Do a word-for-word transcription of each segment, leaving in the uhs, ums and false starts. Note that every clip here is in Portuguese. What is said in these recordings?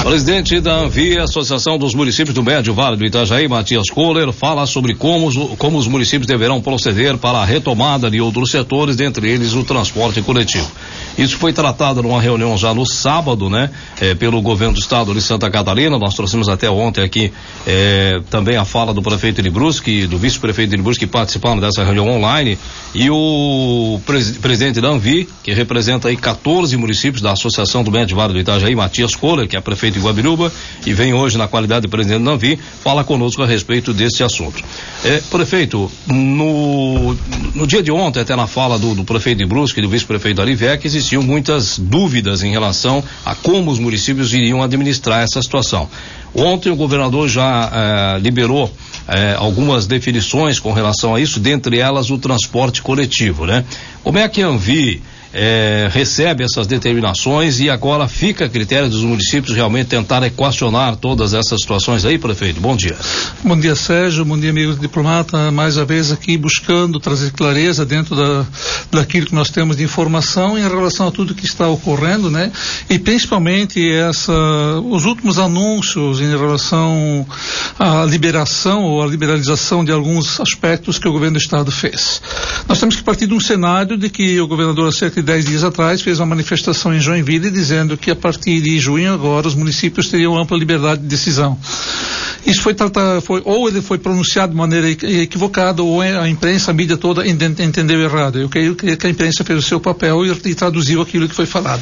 Presidente da ANVI, Associação dos Municípios do Médio Vale do Itajaí, Matias Kohler, fala sobre como os, como os municípios deverão proceder para a retomada de outros setores, dentre eles o transporte coletivo. Isso foi tratado numa reunião já no sábado, né? Eh, pelo governo do estado de Santa Catarina. Nós trouxemos até ontem aqui eh, também a fala do prefeito de Brusque e do vice-prefeito de Brusque que participaram dessa reunião online, e o pres, presidente da ANVI, que representa aí quatorze municípios da Associação do Médio Vale do Itajaí, Matias Kohler, que é prefeito de Guabiruba e vem hoje na qualidade de presidente da ANVI, fala conosco a respeito desse assunto. Eh, prefeito, no, no dia de ontem, até na fala do, do prefeito de Brusque e do vice-prefeito Arivec, existiam muitas dúvidas em relação a como os municípios iriam administrar essa situação. Ontem o governador já eh, liberou eh, algumas definições com relação a isso, dentre elas o transporte coletivo, né? Como é que a ANVI É, recebe essas determinações e agora fica a critério dos municípios realmente tentar equacionar todas essas situações aí, prefeito? Bom dia. Bom dia, Sérgio, bom dia, amigo diplomata, mais uma vez aqui buscando trazer clareza dentro da, daquilo que nós temos de informação em relação a tudo que está ocorrendo, né? E principalmente essa, os últimos anúncios em relação à liberação ou à liberalização de alguns aspectos que o governo do estado fez. Nós temos que partir de um cenário de que o governador, há cerca de dez dias atrás, fez uma manifestação em Joinville dizendo que a partir de junho agora os municípios teriam ampla liberdade de decisão. Isso foi tratado, foi, ou ele foi pronunciado de maneira equivocada, ou a imprensa, a mídia toda entendeu errado. Eu creio que a imprensa fez o seu papel e, e traduziu aquilo que foi falado.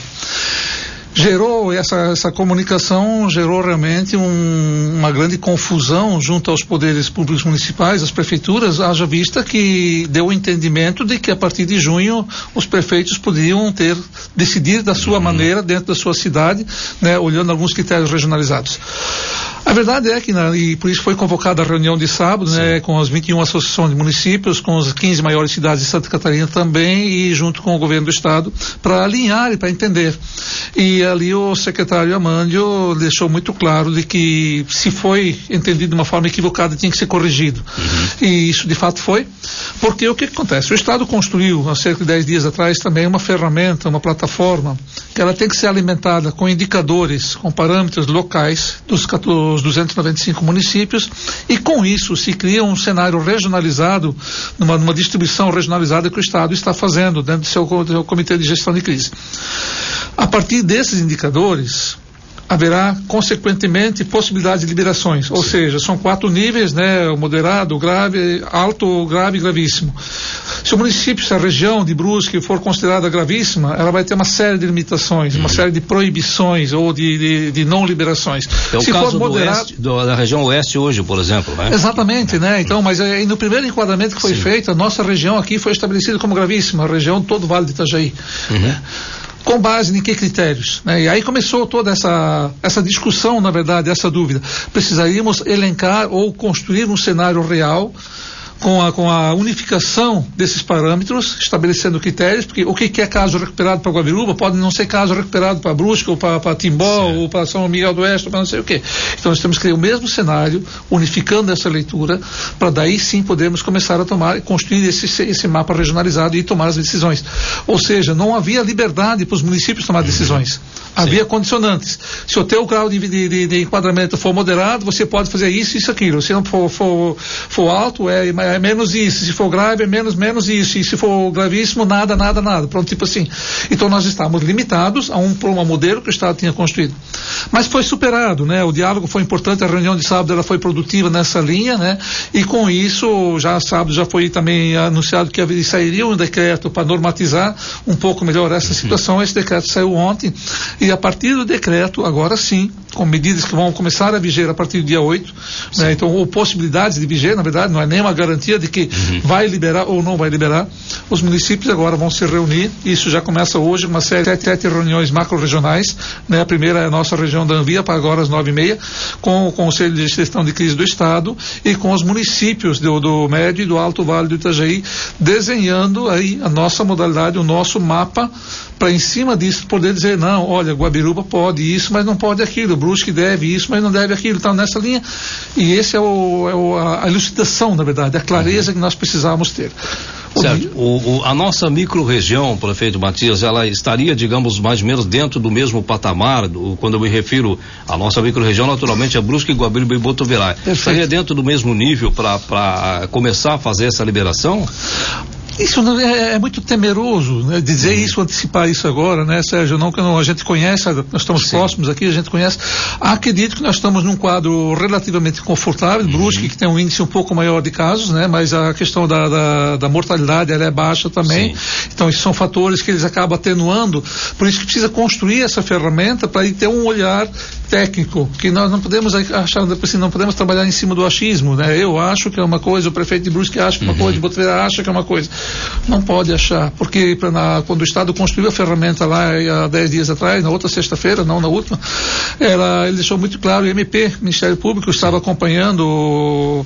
Gerou essa, essa comunicação, gerou realmente um, uma grande confusão junto aos poderes públicos municipais, às prefeituras, haja vista que deu o entendimento de que a partir de junho os prefeitos poderiam ter, decidir da sua maneira dentro da sua cidade, né, olhando alguns critérios regionalizados. A verdade é que, né, e por isso foi convocada a reunião de sábado, né, com as vinte e uma associações de municípios, com as quinze maiores cidades de Santa Catarina também, e junto com o governo do estado, para alinhar e para entender. E ali o secretário Amândio deixou muito claro de que se foi entendido de uma forma equivocada tinha que ser corrigido. Uhum. E isso de fato foi, porque o que acontece? O estado construiu há cerca de dez dias atrás também uma ferramenta, uma plataforma, que ela tem que ser alimentada com indicadores, com parâmetros locais dos os duzentos e noventa e cinco municípios, e com isso se cria um cenário regionalizado, numa, numa distribuição regionalizada que o estado está fazendo dentro do seu, do seu comitê de gestão de crise. A partir desses indicadores haverá, consequentemente, possibilidade de liberações, ou seja, são quatro níveis, né, o moderado, o grave, alto, o grave e gravíssimo. Se o município, se a região de Brusque for considerada gravíssima, ela vai ter uma série de limitações, hum. uma série de proibições ou de, de, de não liberações. É o se caso for moderado, do oeste, do, da região oeste hoje, por exemplo, né? Exatamente, né? Então, mas é, no primeiro enquadramento que foi Sim. feito, a nossa região aqui foi estabelecida como gravíssima, a região todo o Vale do Itajaí. Uhum. Né? Com base em que critérios, né? E aí começou toda essa, essa discussão, na verdade, essa dúvida. Precisaríamos elencar ou construir um cenário real com a, com a unificação desses parâmetros, estabelecendo critérios, porque o que, que é caso recuperado para Guabiruba pode não ser caso recuperado para Brusque, ou para Timbó, Sim. ou para São Miguel do Oeste, ou para não sei o quê. Então nós temos que ter o mesmo cenário, unificando essa leitura, para daí sim podermos começar a tomar, construir esse, esse mapa regionalizado e tomar as decisões. Ou seja, não havia liberdade para os municípios tomar decisões. Sim. Havia condicionantes. Se o teu grau de, de, de enquadramento for moderado, você pode fazer isso, isso, aquilo. Se não for, for, for alto, é, é menos isso. Se for grave, é menos, menos isso. E se for gravíssimo, nada, nada, nada. Pronto, tipo assim. Então nós estávamos limitados a um, um modelo que o Estado tinha construído. Mas foi superado, né? O diálogo foi importante, a reunião de sábado ela foi produtiva nessa linha, né? E com isso, já sábado já foi também anunciado que sairia um decreto para normatizar um pouco melhor essa situação. Esse decreto saiu ontem. E a partir do decreto, agora sim, com medidas que vão começar a viger a partir do dia oito, né? Então, ou possibilidades de viger, na verdade, não é nenhuma garantia de que uhum. vai liberar ou não vai liberar. Os municípios agora vão se reunir, isso já começa hoje, uma série de sete reuniões macro-regionais, né? A primeira é a nossa região da ANVI, para agora às nove e meia, com o Conselho de Gestão de Crise do Estado e com os municípios do, do Médio e do Alto Vale do Itajaí, desenhando aí a nossa modalidade, o nosso mapa, para em cima disso poder dizer, não, olha, Guabiruba pode isso, mas não pode aquilo, Brusque deve isso, mas não deve aquilo, está nessa linha. E esse é, o, é o, a elucidação, na verdade, a clareza uhum. que nós precisávamos ter. Certo. O, o, a nossa micro-região, prefeito Matias, ela estaria, digamos, mais ou menos dentro do mesmo patamar, do, quando eu me refiro à nossa micro-região, naturalmente é Brusque, Guabiruba e Botuverá. Estaria dentro do mesmo nível para começar a fazer essa liberação? Isso não é, é muito temeroso, né? Dizer uhum. isso, antecipar isso agora, né, Sérgio? Não, não, a gente conhece, nós estamos Sim. próximos aqui, a gente conhece. Acredito que nós estamos num quadro relativamente confortável, uhum. Brusque, que tem um índice um pouco maior de casos, né? Mas a questão da, da, da mortalidade, ela é baixa também. Sim. Então, esses são fatores que eles acabam atenuando. Por isso que precisa construir essa ferramenta para ter um olhar técnico, que nós não podemos achar, assim, não podemos trabalhar em cima do achismo, né? Eu acho que é uma coisa, o prefeito de Brusque acha que é uma uhum. coisa, de Botuverá acha que é uma coisa. Não pode achar, porque na, quando o Estado construiu a ferramenta lá há dez dias atrás, na outra sexta-feira, não na última, ela, ele deixou muito claro, o M P, Ministério Público, estava acompanhando o,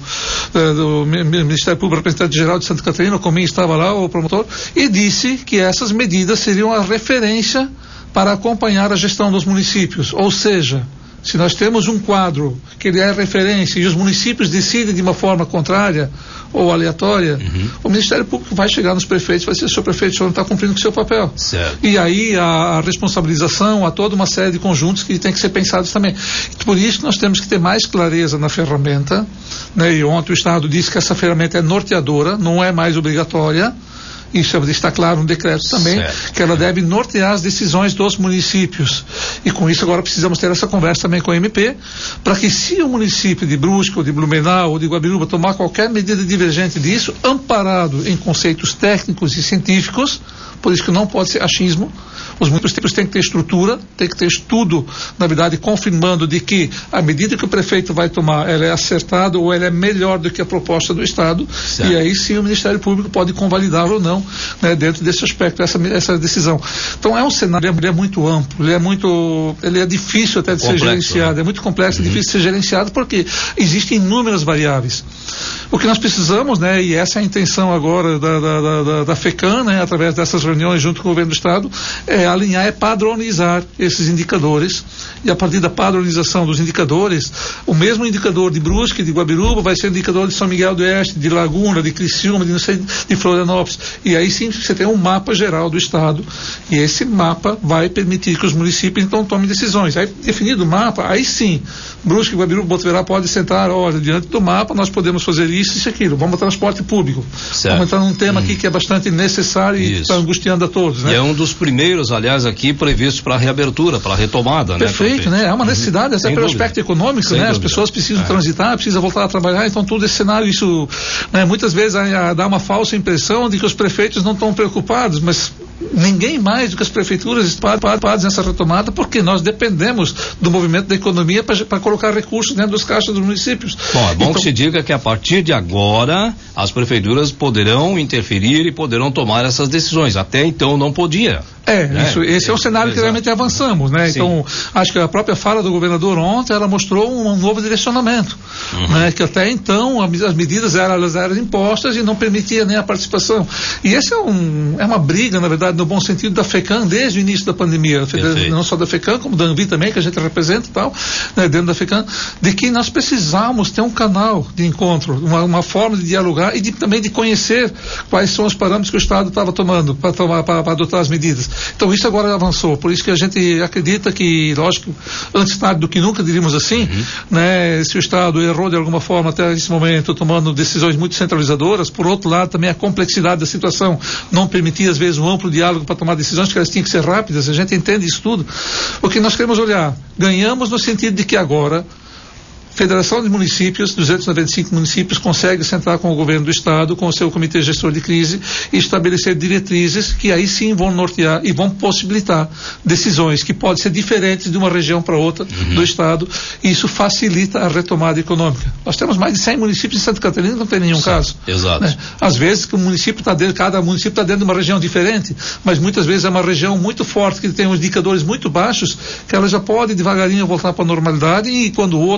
o Ministério Público, representante geral de Santa Catarina, comigo estava lá, o promotor, e disse que essas medidas seriam a referência para acompanhar a gestão dos municípios, ou seja, se nós temos um quadro que ele é referência e os municípios decidem de uma forma contrária ou aleatória, uhum. o Ministério Público vai chegar nos prefeitos e vai dizer, senhor prefeito, o senhor não está cumprindo com o seu papel. Certo. E aí a, a responsabilização, há toda uma série de conjuntos que tem que ser pensados também. Por isso nós temos que ter mais clareza na ferramenta, né? E ontem o Estado disse que essa ferramenta é norteadora, não é mais obrigatória. Isso está claro no decreto também, certo. Que ela deve nortear as decisões dos municípios. E com isso agora precisamos ter essa conversa também com o M P, para que se o município de Brusque, ou de Blumenau, ou de Guabiruba tomar qualquer medida divergente disso, amparado em conceitos técnicos e científicos, por isso que não pode ser achismo, os municípios têm que ter estrutura, tem que ter estudo, na verdade, confirmando de que a medida que o prefeito vai tomar, ela é acertada ou ela é melhor do que a proposta do Estado, certo. E aí sim o Ministério Público pode convalidar ou não, né, dentro desse aspecto, essa, essa decisão. Então é um cenário, ele é muito amplo, ele é muito, ele é difícil até de complexo, ser gerenciado, né? É muito complexo, uhum. É difícil de ser gerenciado porque existem inúmeras variáveis. O que nós precisamos, né, e essa é a intenção agora da, da, da, da FECAM, né, através dessas reuniões junto com o governo do Estado, é alinhar, é padronizar esses indicadores, e a partir da padronização dos indicadores, o mesmo indicador de Brusque, de Guabiruba, vai ser indicador de São Miguel do Oeste, de Laguna, de Criciúma, de, não sei, de Florianópolis, e aí sim você tem um mapa geral do Estado, e esse mapa vai permitir que os municípios então tomem decisões. Aí, definido o mapa, aí sim, Brusque, Guabiruba, Botuverá pode sentar, olha, diante do mapa nós podemos fazer isso, isso e aquilo, vamos ao transporte público. Certo. Vamos entrar num tema hum. aqui que é bastante necessário isso. E está angustiando a todos, né? E é um dos primeiros, aliás, aqui previsto para a reabertura, para a retomada, perfeito, né? Perfeito, né? É uma necessidade, uhum. Até pelo dúvida. Aspecto econômico, sem né? Dúvida. As pessoas precisam é. transitar, precisam voltar a trabalhar, então todo esse cenário, isso, né? Muitas vezes a, a, dá uma falsa impressão de que os prefeitos não estão preocupados, mas ninguém mais do que as prefeituras estão preocupadas nessa retomada, porque nós dependemos do movimento da economia para colocar recursos dentro dos caixas dos municípios. Bom, é bom então, que se diga que a partir de agora as prefeituras poderão interferir e poderão tomar essas decisões. Até então não podia. É, né? Isso, esse é, é o cenário que realmente avançamos, né? Sim. Então, acho que a própria fala do governador ontem, ela mostrou um, um novo direcionamento, uhum. Né? Que até então as medidas eram, elas eram impostas e não permitia nem a participação. E esse é, um, é uma briga, na verdade, no bom sentido da FECAM desde o início da pandemia, Perfeito. Não só da FECAM, como da ANVI também, que a gente representa e tal, né? Dentro da FECAM, de que nós precisamos ter um canal de encontro, uma, uma forma de dialogar e de, também de conhecer quais são os parâmetros que o Estado estava tomando para tomar, para adotar as medidas. Então isso agora avançou, por isso que a gente acredita que, lógico, antes tarde do que nunca, diríamos assim, uhum. Né, se o Estado errou de alguma forma até esse momento, tomando decisões muito centralizadoras, por outro lado também a complexidade da situação não permitia às vezes um amplo diálogo para tomar decisões, que elas tinham que ser rápidas, a gente entende isso tudo. O que nós queremos olhar, ganhamos no sentido de que agora Federação de Municípios, duzentos e noventa e cinco municípios, consegue sentar com o governo do Estado, com o seu comitê gestor de crise e estabelecer diretrizes que aí sim vão nortear e vão possibilitar decisões que podem ser diferentes de uma região para outra uhum. do Estado, e isso facilita a retomada econômica. Nós temos mais de cem municípios em Santa Catarina, não tem nenhum certo. Caso. Exato. Né? Às vezes que o município está dentro, cada município está dentro de uma região diferente, mas muitas vezes é uma região muito forte, que tem uns indicadores muito baixos, que ela já pode devagarinho voltar para a normalidade, e quando o outro, talvez com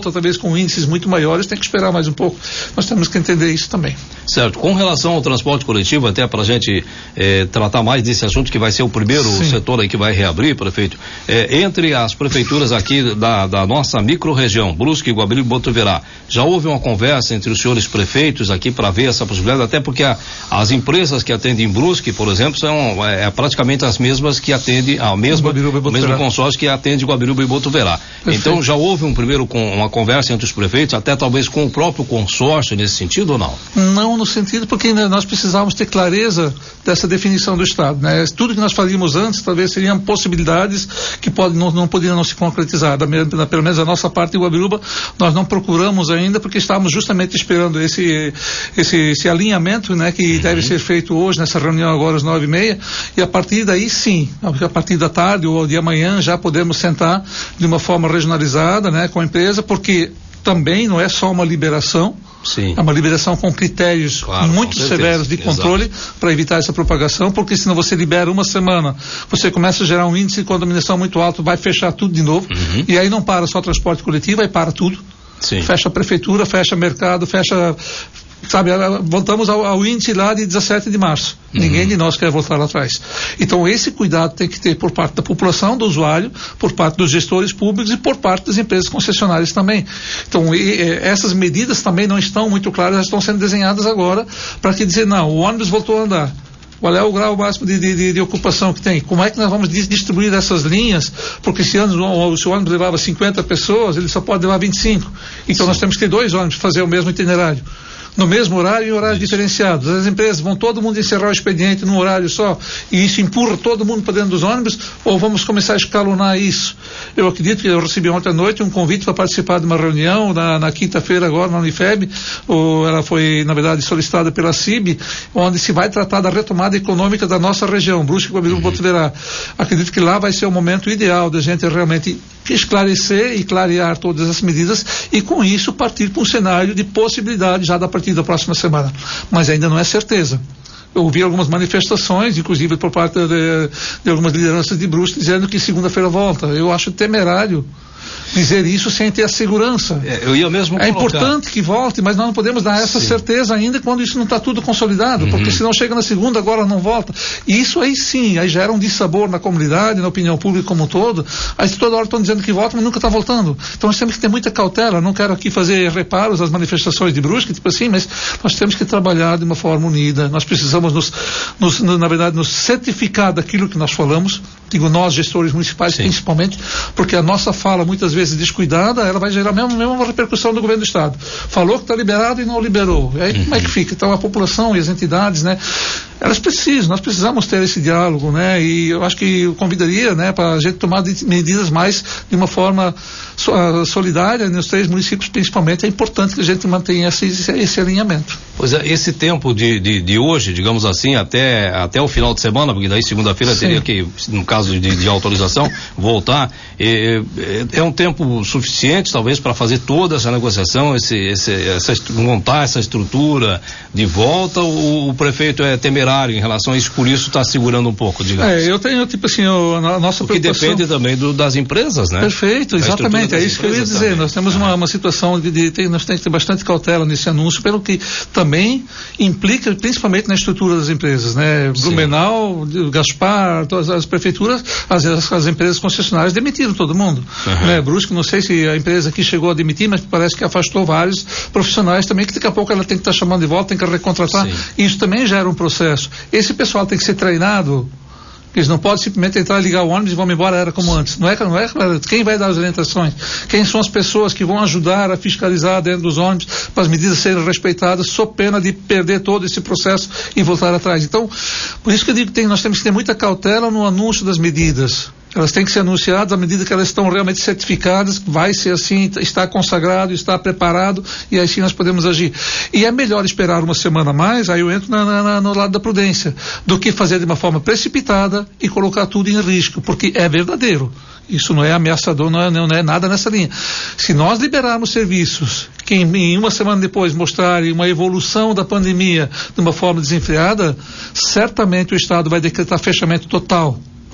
com índices muito maiores, tem que esperar mais um pouco. Nós temos que entender isso também. Certo. Com relação ao transporte coletivo, até para a gente eh, tratar mais desse assunto, que vai ser o primeiro Sim. setor aí que vai reabrir, prefeito, eh, entre as prefeituras aqui da, da nossa micro-região, Brusque, Guabirú e Botuverá, já houve uma conversa entre os senhores prefeitos aqui para ver essa possibilidade, até porque a, as empresas que atendem em Brusque, por exemplo, são é, praticamente as mesmas que atendem a mesma, o mesmo consórcio que atende Guabiruba e Botuverá. Então já houve um primeiro com uma conversa entre os prefeitos, até talvez com o próprio consórcio nesse sentido ou não? Não no sentido, porque né, nós precisávamos ter clareza dessa definição do Estado, né? Tudo que nós faríamos antes talvez seriam possibilidades que pode, não, não poderiam não se concretizar. Da, da, pelo menos a nossa parte de Guabiruba nós não procuramos ainda, porque estávamos justamente esperando esse esse, esse alinhamento, né, que uhum. deve ser feito hoje nessa reunião agora às nove e meia, e a partir daí sim, a partir da tarde ou de amanhã já podemos sentar de uma forma regionalizada, né, com a empresa, porque também não é só uma liberação, Sim. é uma liberação com critérios claro, muito com severos de controle para evitar essa propagação, porque senão você libera uma semana, você começa a gerar um índice de contaminação muito alto, vai fechar tudo de novo, uhum. e aí não para só transporte coletivo, aí para tudo. Sim. Fecha a prefeitura, fecha mercado, fecha, sabe, voltamos ao, ao índice lá de dezessete de março. Uhum. Ninguém de nós quer voltar lá atrás. Então esse cuidado tem que ter por parte da população, do usuário, por parte dos gestores públicos e por parte das empresas concessionárias também. Então e, e, essas medidas também não estão muito claras, elas estão sendo desenhadas agora para que dizer, não, o ônibus voltou a andar. Qual é o grau máximo de, de, de ocupação que tem? Como é que nós vamos distribuir essas linhas? Porque se, ano, se o ônibus levava cinquenta pessoas, ele só pode levar vinte e cinco. Então Sim. nós temos que ter dois ônibus para fazer o mesmo itinerário. No mesmo horário e horários diferenciados. As empresas vão todo mundo encerrar o expediente num horário só e isso empurra todo mundo para dentro dos ônibus, ou vamos começar a escalonar isso? Eu acredito que eu recebi ontem à noite um convite para participar de uma reunião na, na quinta-feira agora na Unifeb, ou ela foi na verdade solicitada pela C I B, onde se vai tratar da retomada econômica da nossa região, Brusque, Guabiruba, uhum. Botuverá. Acredito que lá vai ser o momento ideal da gente realmente esclarecer e clarear todas as medidas e com isso partir para um cenário de possibilidade já da partir da próxima semana, mas ainda não é certeza. Eu ouvi algumas manifestações, inclusive por parte de, de algumas lideranças de Brusque, dizendo que segunda-feira volta. Eu acho temerário dizer isso sem ter a segurança. É, eu ia mesmo é colocar. Importante que volte, mas nós não podemos dar essa sim. certeza ainda quando isso não está tudo consolidado, uhum. porque senão chega na segunda, agora não volta. E isso aí sim, aí gera um dissabor na comunidade, na opinião pública como um todo. Aí toda hora estão dizendo que volta, mas nunca está voltando. Então nós temos que ter muita cautela. Não quero aqui fazer reparos às manifestações de Brusque, tipo assim, mas nós temos que trabalhar de uma forma unida. Nós precisamos nos, nos na verdade, nos certificar daquilo que nós falamos. Digo nós, gestores municipais, sim. principalmente, porque a nossa fala muitas vezes descuidada, ela vai gerar mesmo, mesmo uma repercussão do governo do estado. Falou que está liberado e não liberou. E aí uhum. como é que fica? Então a população e as entidades, né, elas precisam, nós precisamos ter esse diálogo, né, e eu acho que eu convidaria, né, para a gente tomar de, medidas mais de uma forma so, uh, solidária nos três municípios, principalmente. É importante que a gente mantenha esse, esse, esse alinhamento. Pois é, esse tempo de, de, de hoje, digamos assim, até, até o final de semana, porque daí segunda-feira teria que, no caso de, de autorização, voltar, é, é, é um tempo suficiente, talvez, para fazer toda essa negociação, esse, esse, essa, montar essa estrutura de volta, ou o prefeito é temerário em relação a isso, por isso está segurando um pouco, digamos? É, eu tenho, tipo assim, a nossa o que depende também do, das empresas, né? Perfeito, exatamente, é isso que eu ia dizer. Também. Nós temos ah. uma, uma situação de, de, de nós temos que ter bastante cautela nesse anúncio, pelo que também implica, principalmente na estrutura das empresas, né? Sim. Blumenau, Gaspar, todas as prefeituras, as, as, as empresas concessionárias demitiram todo mundo, uhum. né? Brusque, não sei se a empresa aqui chegou a demitir, mas parece que afastou vários profissionais também, que daqui a pouco ela tem que estar tá chamando de volta, tem que recontratar. Sim. Isso também gera um processo. Esse pessoal tem que ser treinado. Eles não podem simplesmente entrar, ligar o ônibus e vão embora, era como antes. Não é, não é quem vai dar as orientações? Quem são as pessoas que vão ajudar a fiscalizar dentro dos ônibus para as medidas serem respeitadas, sob pena de perder todo esse processo e voltar atrás. Então, por isso que eu digo que tem, nós temos que ter muita cautela no anúncio das medidas. Elas têm que ser anunciadas à medida que elas estão realmente certificadas, vai ser assim, está consagrado, está preparado, e aí sim nós podemos agir. E é melhor esperar uma semana a mais, aí eu entro na, na, no lado da prudência, do que fazer de uma forma precipitada e colocar tudo em risco, porque é verdadeiro. Isso não é ameaçador, não é, não é nada nessa linha. Se nós liberarmos serviços que em, em uma semana depois mostrarem uma evolução da pandemia de uma forma desenfreada, certamente o Estado vai decretar fechamento total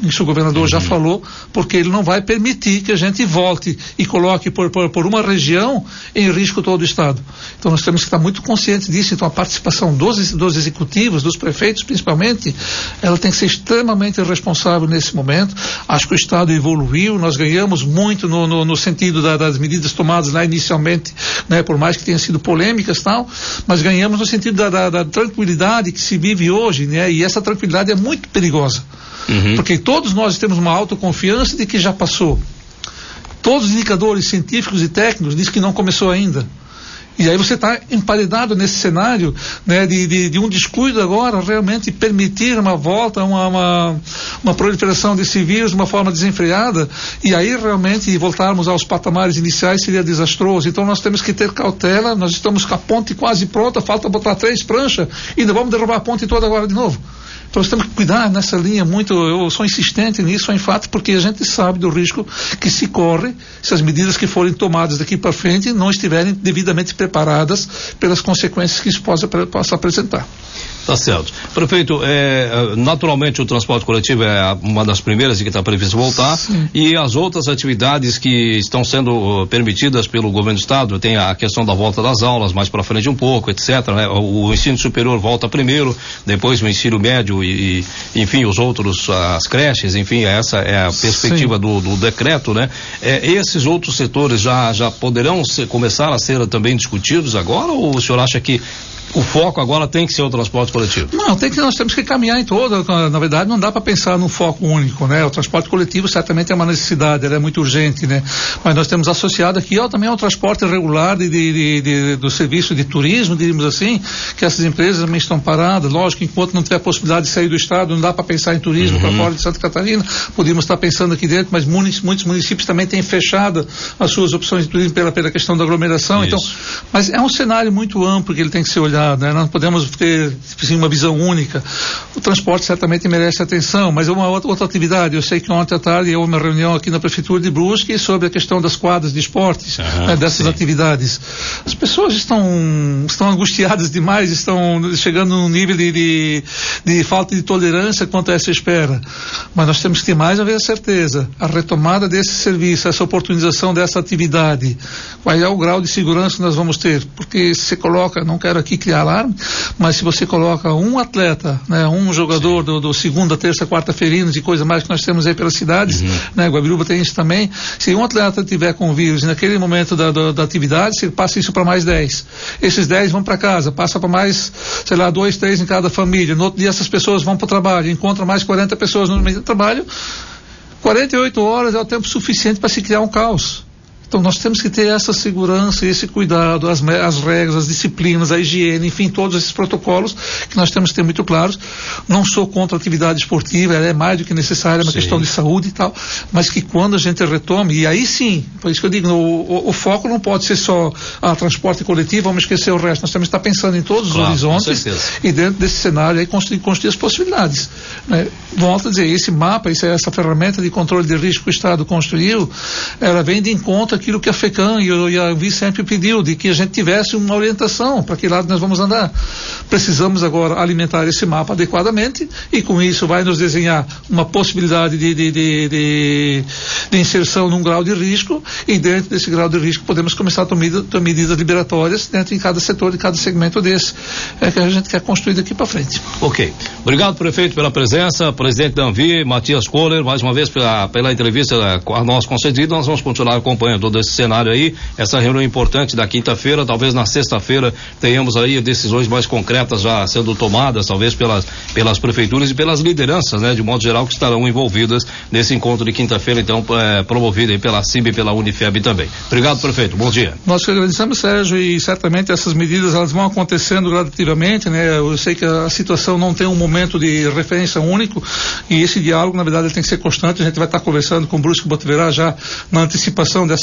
Isso o governador uhum. já falou, porque ele não vai permitir que a gente volte e coloque por, por, por uma região em risco todo o estado. Então nós temos que estar muito conscientes disso. Então a participação dos, dos executivos, dos prefeitos principalmente, ela tem que ser extremamente responsável nesse momento. Acho que o estado evoluiu, nós ganhamos muito no, no, no sentido da, das medidas tomadas lá inicialmente, né, por mais que tenham sido polêmicas e tal, mas ganhamos no sentido da, da, da tranquilidade que se vive hoje, né, e essa tranquilidade é muito perigosa. Uhum. Porque todos nós temos uma autoconfiança de que já passou. Todos os indicadores científicos e técnicos dizem que não começou ainda. E aí você está emparedado nesse cenário, né, de, de, de um descuido agora realmente permitir uma volta, uma, uma, uma proliferação desse vírus de uma forma desenfreada, e aí realmente voltarmos aos patamares iniciais seria desastroso. Então nós temos que ter cautela. Nós estamos com a ponte quase pronta, falta botar três pranchas e ainda vamos derrubar a ponte toda agora de novo. Então nós temos que cuidar nessa linha muito. Eu sou insistente nisso, em fato, porque a gente sabe do risco que se corre se as medidas que forem tomadas daqui para frente não estiverem devidamente preparadas pelas consequências que isso possa, possa apresentar. Tá certo. Prefeito, é, naturalmente o transporte coletivo é uma das primeiras que está previsto voltar. Sim. E as outras atividades que estão sendo uh, permitidas pelo governo do estado, tem a questão da volta das aulas mais para frente um pouco, etcétera, né? O, o ensino superior volta primeiro, depois o ensino médio e, e enfim, os outros, as creches, enfim, essa é a perspectiva do, do decreto, né? É, esses outros setores já, já poderão ser, começar a ser também discutidos agora, ou o senhor acha que o foco agora tem que ser o transporte coletivo? Não, tem que, nós temos que caminhar em todo. Na verdade, não dá para pensar num foco único, né? O transporte coletivo certamente é uma necessidade, ele é muito urgente, né? Mas nós temos associado aqui ó, também ao transporte regular de, de, de, de, do serviço de turismo, diríamos assim, que essas empresas também estão paradas. Lógico, enquanto não tiver possibilidade de sair do estado, não dá para pensar em turismo uhum. para fora de Santa Catarina. Podíamos estar pensando aqui dentro, mas muitos, muitos municípios também têm fechado as suas opções de turismo pela, pela questão da aglomeração. Isso. Então, mas é um cenário muito amplo que ele tem que ser olhado. Né? Não podemos ter assim, uma visão única. O transporte certamente merece atenção, mas é uma outra, outra atividade. Eu sei que ontem à tarde houve uma reunião aqui na Prefeitura de Brusque sobre a questão das quadras de esportes, uhum, né, dessas sim. atividades. As pessoas estão, estão angustiadas demais, estão chegando num nível de, de, de falta de tolerância quanto a essa espera. Mas nós temos que ter mais a ver a certeza. A retomada desse serviço, essa oportunização dessa atividade, qual é o grau de segurança que nós vamos ter? Porque se você coloca, não quero aqui criar alarme, mas se você coloca um atleta, né, um jogador do, do segunda, terça, quarta-feirinos e coisa mais que nós temos aí pelas cidades, uhum. né, Guabiruba tem isso também. Se um atleta tiver com vírus e naquele momento da, da, da atividade, você passa isso para mais dez. Esses dez vão para casa, passa para mais, sei lá, dois, três em cada família. No outro dia essas pessoas vão para o trabalho, encontram mais quarenta pessoas no meio do trabalho. quarenta e oito horas é o tempo suficiente para se criar um caos. Então nós temos que ter essa segurança, esse cuidado, as, as regras, as disciplinas, a higiene, enfim, todos esses protocolos que nós temos que ter muito claros. Não sou contra a atividade esportiva, ela é mais do que necessária, é uma sim. questão de saúde e tal, mas que quando a gente retome, e aí sim, por isso que eu digo, o, o, o foco não pode ser só a transporte coletivo, vamos esquecer o resto, nós temos que estar pensando em todos claro, os horizontes e dentro desse cenário aí construir, construir as possibilidades. Né? Volto a dizer, esse mapa, essa ferramenta de controle de risco que o Estado construiu, ela vem de encontro aquilo que a FECAM e, e a Anvisa sempre pediu, de que a gente tivesse uma orientação para que lado nós vamos andar. Precisamos agora alimentar esse mapa adequadamente e com isso vai nos desenhar uma possibilidade de, de, de, de, de inserção num grau de risco e dentro desse grau de risco podemos começar a tomar, tomar medidas liberatórias dentro de cada setor, de cada segmento desse. É que a gente quer construir daqui para frente. Ok. Obrigado, prefeito, pela presença, presidente da Anvi, Matias Kohler, mais uma vez pela, pela entrevista a nós concedida. Nós vamos continuar acompanhando todo esse cenário aí, essa reunião importante da quinta-feira, talvez na sexta-feira tenhamos aí decisões mais concretas já sendo tomadas, talvez pelas, pelas prefeituras e pelas lideranças, né, de modo geral, que estarão envolvidas nesse encontro de quinta-feira, então, é, promovido aí pela C I B e pela Unifeb também. Obrigado, prefeito, bom dia. Nós que agradecemos, Sérgio, e certamente essas medidas elas vão acontecendo gradativamente, né, eu sei que a situação não tem um momento de referência único e esse diálogo, na verdade, ele tem que ser constante, a gente vai estar conversando com o Brusque Botiverá já na antecipação dessa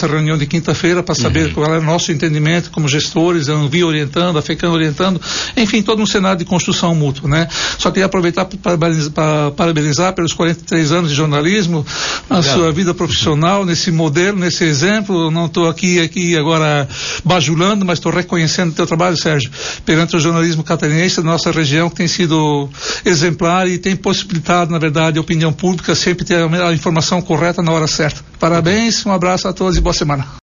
reunião de quinta-feira para saber uhum. qual é o nosso entendimento como gestores, a Anvisa orientando, a FECAM orientando, enfim, todo um cenário de construção mútua, né? Só queria aproveitar para parabenizar, parabenizar pelos quarenta e três anos de jornalismo, a Obrigado. Sua vida profissional, nesse modelo, nesse exemplo. Não estou aqui, aqui agora bajulando, mas estou reconhecendo o teu trabalho, Sérgio, perante o jornalismo catarinense da nossa região, que tem sido exemplar e tem possibilitado, na verdade, a opinião pública sempre ter a informação correta na hora certa. Parabéns, um abraço a todos e boa semana.